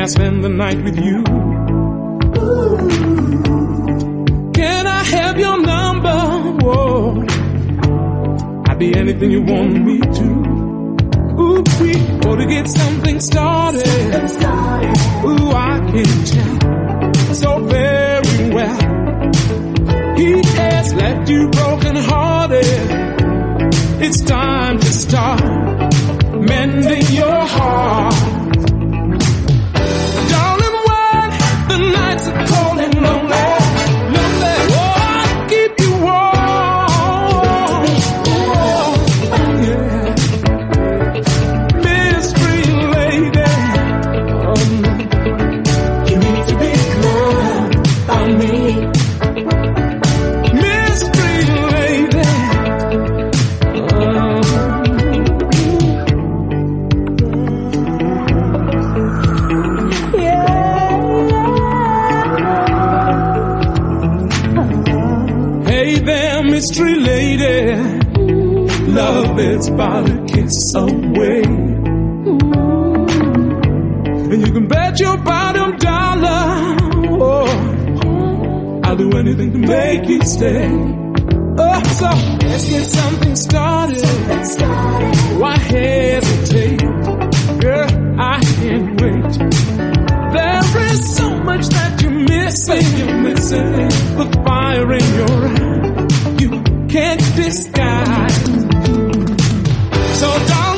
I spend the night with you? Can I have your number? Whoa, I'd be anything you want me to. Ooh, we ought to get something started. Ooh, I can tell so very well. He has left you broken hearted. It's time to start mending your heart. Darling, when the nights are cold and lonely, lonely, oh, I'll keep you warm. Oh, yeah. Mystery lady, you need to be good on me. Mystery lady, mystery lady, love is about a kiss away. And you can bet your bottom dollar, oh, I'll do anything to make you stay. Oh, so let's get something started. Why hesitate? Girl, I can't wait. There is so much that you're missing. You're missing the fire in your eyes. Can't disguise. So darling,